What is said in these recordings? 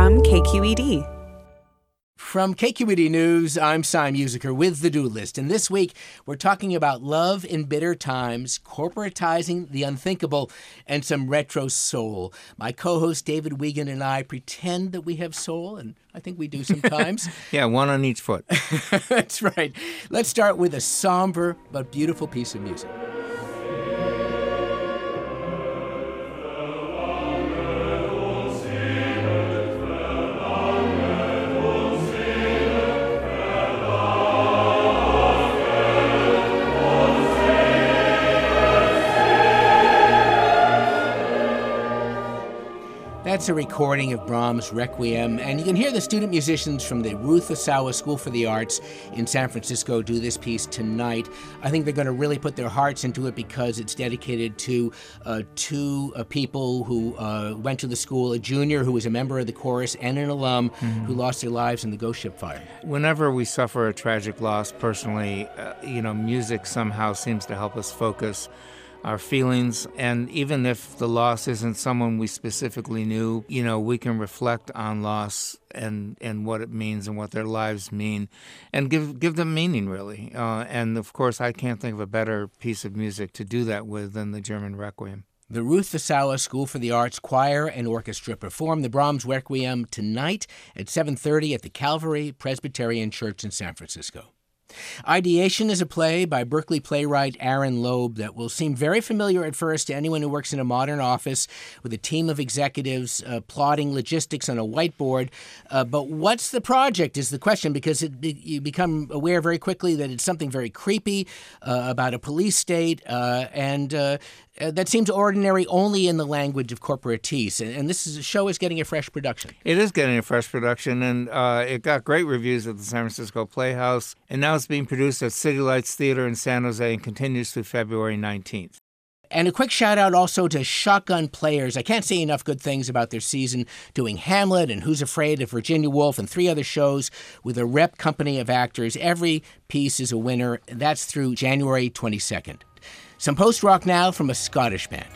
from KQED. From KQED News, I'm Cy Musiker with The Do List, and this week we're talking about love in bitter times, corporatizing the unthinkable, and some retro soul. My co-host David Wiegand and I pretend that we have soul, and I think we do sometimes. Yeah, one on each foot. That's right. Let's start with a somber but beautiful piece of music. That's a recording of Brahms' Requiem, and you can hear the student musicians from the Ruth Asawa School for the Arts in San Francisco do this piece tonight. I think they're going to really put their hearts into it because it's dedicated to two people who went to the school, a junior who was a member of the chorus and an alum who lost their lives in the Ghost Ship fire. Whenever we suffer a tragic loss, personally, music somehow seems to help us focus our feelings, and even if the loss isn't someone we specifically knew, we can reflect on loss and what it means and what their lives mean, and give them meaning, really. And of course, I can't think of a better piece of music to do that with than the German Requiem. The Ruth Asawa School for the Arts Choir and Orchestra perform the Brahms Requiem tonight at 7:30 at the Calvary Presbyterian Church in San Francisco. Ideation is a play by Berkeley playwright Aaron Loeb that will seem very familiar at first to anyone who works in a modern office with a team of executives plotting logistics on a whiteboard. But what's the project is the question, because you become aware very quickly that it's something very creepy about a police state, and that seems ordinary only in the language of corporatees. And this show is getting a fresh production. It is getting a fresh production, and it got great reviews at the San Francisco Playhouse. And now it's being produced at City Lights Theater in San Jose and continues through February 19th. And a quick shout out also to Shotgun Players. I can't say enough good things about their season, doing Hamlet and Who's Afraid of Virginia Woolf and 3 other shows with a rep company of actors. Every piece is a winner. That's through January 22nd. Some post-rock now from a Scottish band.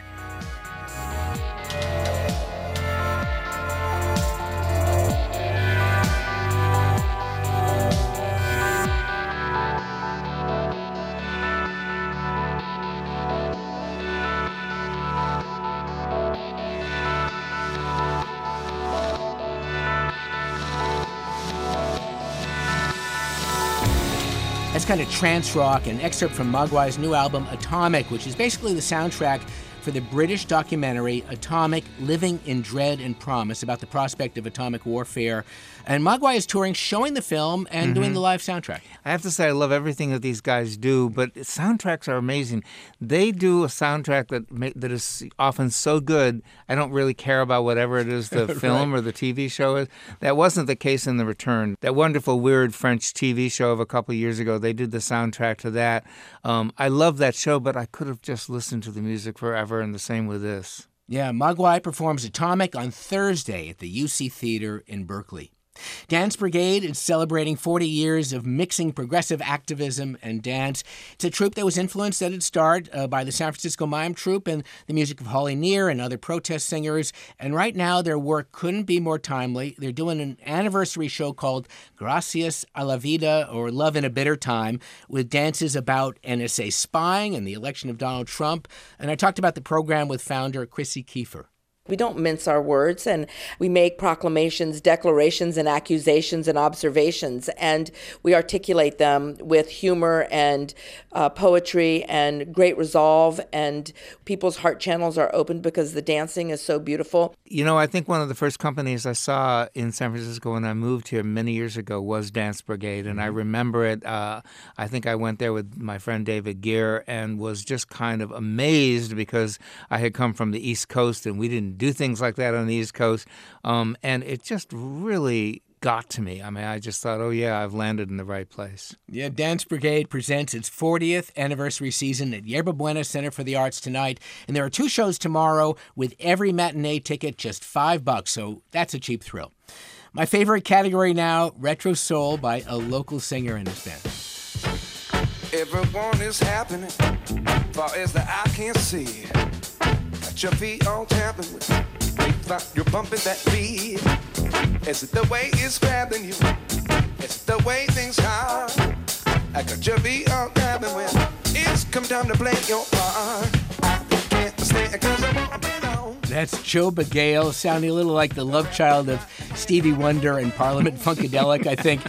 That's kind of trance rock, an excerpt from Mogwai's new album, Atomic, which is basically the soundtrack for the British documentary Atomic, Living in Dread and Promise, about the prospect of atomic warfare. And Mogwai is touring, showing the film and doing the live soundtrack. I have to say I love everything that these guys do, but soundtracks are amazing. They do a soundtrack that is often so good, I don't really care about whatever it is the film or the TV show is. That wasn't the case in The Return. That wonderful, weird French TV show of a couple years ago, they did the soundtrack to that. I love that show, but I could have just listened to the music forever, and the same with this. Yeah, Mogwai performs Atomic on Thursday at the UC Theater in Berkeley. Dance Brigade is celebrating 40 years of mixing progressive activism and dance. It's a troupe that was influenced at its start by the San Francisco Mime Troupe and the music of Holly Near and other protest singers. And right now, their work couldn't be more timely. They're doing an anniversary show called Gracias a la Vida, or Love in a Bitter Time, with dances about NSA spying and the election of Donald Trump. And I talked about the program with founder Chrissy Kiefer. We don't mince our words, and we make proclamations, declarations, and accusations and observations, and we articulate them with humor and poetry and great resolve, and people's heart channels are opened because the dancing is so beautiful. I think one of the first companies I saw in San Francisco when I moved here many years ago was Dance Brigade, and I remember it. I think I went there with my friend David Gear and was just kind of amazed because I had come from the East Coast and we didn't do things like that on the East Coast. And it just really got to me. I just thought, oh, yeah, I've landed in the right place. Yeah, Dance Brigade presents its 40th anniversary season at Yerba Buena Center for the Arts tonight. And there are 2 shows tomorrow with every matinee ticket just $5, so that's a cheap thrill. My favorite category now, retro soul by a local singer in this band. Everyone is happening, far as the eye can see. Got your feet on tapping, you're bumping that beat. Is it the way it's grabbing you? Is it the way things are? I could just be all grabbing when it's come time to play your part. I can't stay 'cause I won't belong. That's Joe Begale, sounding a little like the love child of Stevie Wonder and Parliament Funkadelic, I think.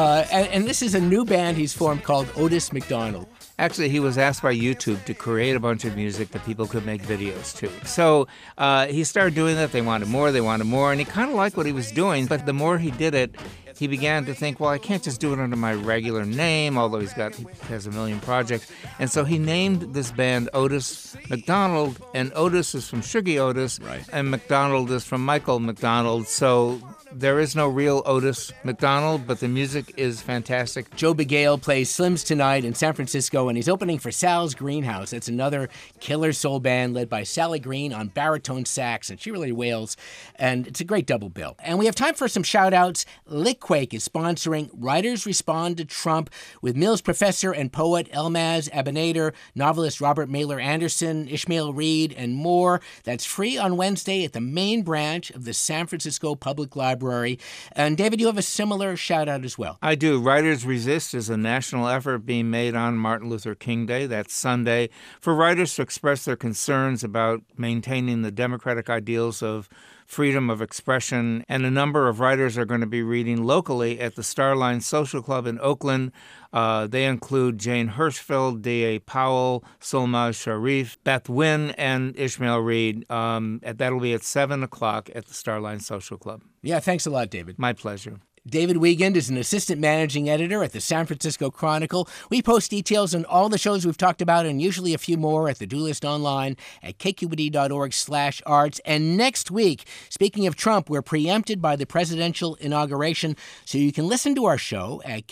And this is a new band he's formed called Otis McDonald. Actually, he was asked by YouTube to create a bunch of music that people could make videos to. So he started doing that. They wanted more, and he kind of liked what he was doing. But the more he did it, he began to think, well, I can't just do it under my regular name, although he has a million projects. And so he named this band Otis McDonald, and Otis is from Shuggie Otis, right, and McDonald is from Michael McDonald. So there is no real Otis McDonald, but the music is fantastic. Joe Begale plays Slims tonight in San Francisco, and he's opening for Sal's Greenhouse. That's another killer soul band led by Sally Green on baritone sax, and she really wails, and it's a great double bill. And we have time for some shout-outs. Lickquake is sponsoring Writers Respond to Trump with Mills professor and poet Elmaz Abinader, novelist Robert Mailer Anderson, Ishmael Reed, and more. That's free on Wednesday at the main branch of the San Francisco Public Library. And David, you have a similar shout out as well. I do. Writers Resist is a national effort being made on Martin Luther King Day. That's Sunday, for writers to express their concerns about maintaining the democratic ideals of freedom of expression. And a number of writers are going to be reading locally at the Starline Social Club in Oakland. They include Jane Hirschfeld, D.A. Powell, Solmaz Sharif, Beth Wynn, and Ishmael Reed. That'll be at 7 o'clock at the Starline Social Club. Yeah, thanks a lot, David. My pleasure. David Wiegand is an assistant managing editor at the San Francisco Chronicle. We post details on all the shows we've talked about and usually a few more at the Duelist online at kqed.org/arts. And next week, speaking of Trump, we're preempted by the presidential inauguration, so you can listen to our show at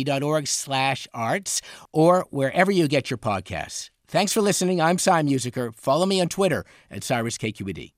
kqed.org/arts or wherever you get your podcasts. Thanks for listening. I'm Cy Musiker. Follow me on Twitter at CyrusKQED.